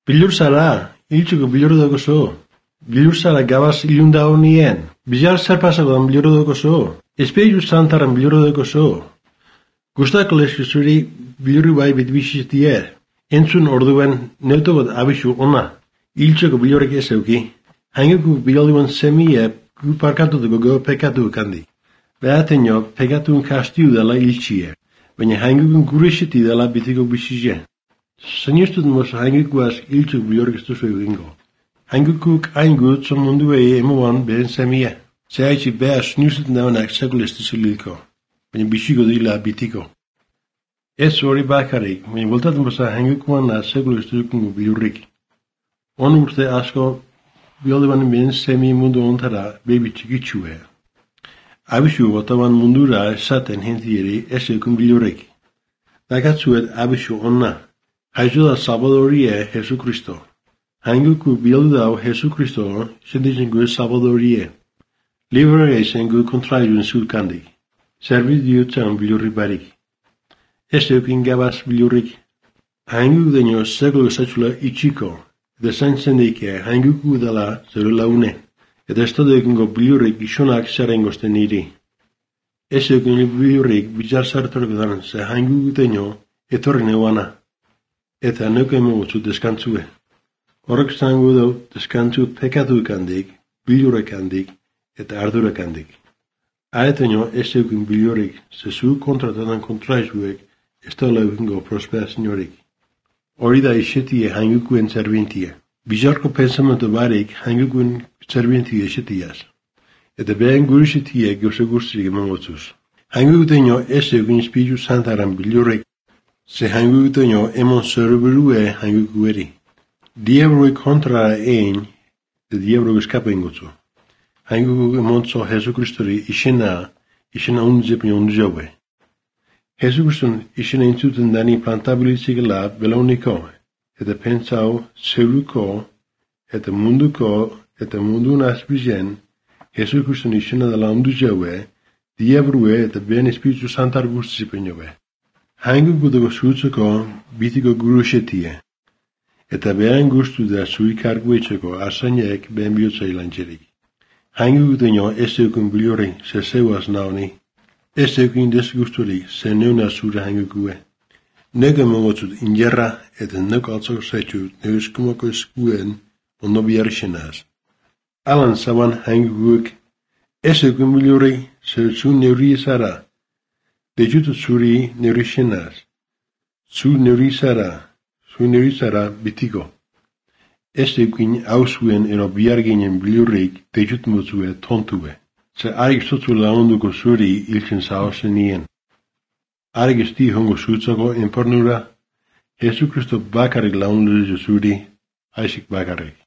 Bilur zara, hiltzuko bilur dugu zu. Bilur zara gabaz ilunda honien. Bizar zer pasakoan bilur dugu zu. Espiritu Santaren bilur dugu zu. Gustako leski zuri bilurri bai bitbizitie. Entzun orduen neuto bat abisu ona. Hiltzuko bilurrek ez euki. Hanguko bilduan semie gu parkatu dugu go pekatu kandi. Beatenio pekatun kastiu dela hiltzie. Baina hanguko gurisiti dela bitiko bizizie. Sanistut mos hangukoaz hiltzuk bilurrek ez duzu egingo. Hangukuk aingut zon mundu emoan beren semie. Zehaitzi beha snusut naunak sekulesti zililko. Baina bisiko dila bitiko. Ez hori bakarik, baina voltatzen basa hangukoan na sekulesti dukungo bilurrik. On urte asko bilduan beren semi mundu ontara bebi txikitsue. Abisu botaban mundura esaten hentieri ez eukun bilurrik. Dakatzuet abisu onna. Haizu da Salvadorie Jesu Kristo. Hanguku bildu dau Jesu Kristo senditzen gu Salvadorie. Libre eisen gu kontraidun zulkandik. Zerbit diutzen bilurrik barik. Ez eukin gabaz bilurrik. Hanguk daño seglo zatxula itxiko. Eta zaintzendike hanguku dela zeru laune. Eta ez todo ekingo bilurrik isonak zerengozten niri. Ez eukin bilurrik bizar zartorko dan ze hanguku daño etorri neuana. Eta neuke mogutzu deskantzue. Horrek zango dau deskantzu pekatu kandik, bilurrek handik, eta ardurek handik. Aetaino ez eukin bilurrik, zezu kontratadan kontraizuek, ez da laukingo prosperaziorik. Hori da isetie hangukuen zerbintie. Bizarko pensamentu barik hangukuen zerbintie isetiaz. Eta behen gurisetie gauza guztirik emangotzuz. Hangukuteino ez eukin Espiritu Santaran bilurrik, ze hangukuteino emon zerberue hangukueri. Diebrui kontra ein, de diebrui eskapa ingotzu. Hanguku emontzo Jesu Kristori isena unzepni unzaue. Jesu Kriston isena intzuten dani plantabilizikela belauniko, eta pensau zeruko, eta mundun azbizen, Jesu Kriston isena dela unzaue, diebrue eta ben Espiritu Santar guztizipeniobe. Hanguku dago zutzeko bitiko gurusetie. Eta behan gustu da zui karguetzeko asainek behen bihotzai lantzerik. Hanguk daño ez eukun bilurri ze zeuaz naoni. Ez eukin desgusturik ze neuna zure hangukue. Nege mongotzut injerra eta neko altzako zaitut neuskumako eskuen ondo biarrisenaz. Alan zaban hangukuk ez eukun bilurri ze zu neuri zara. Dejutut zuri neurisenaz. Zu neuri zara. Sunerizara bitiko. Ez eukin hausuen ero biarginen bilurrik dejut mozue tontue. Ze arik sotu launduko zuri iltzen zaozen nien. Arik esti hongo zutzako enpornura, Jesu Kristo bakarik launduko zuri, aisik bakarik.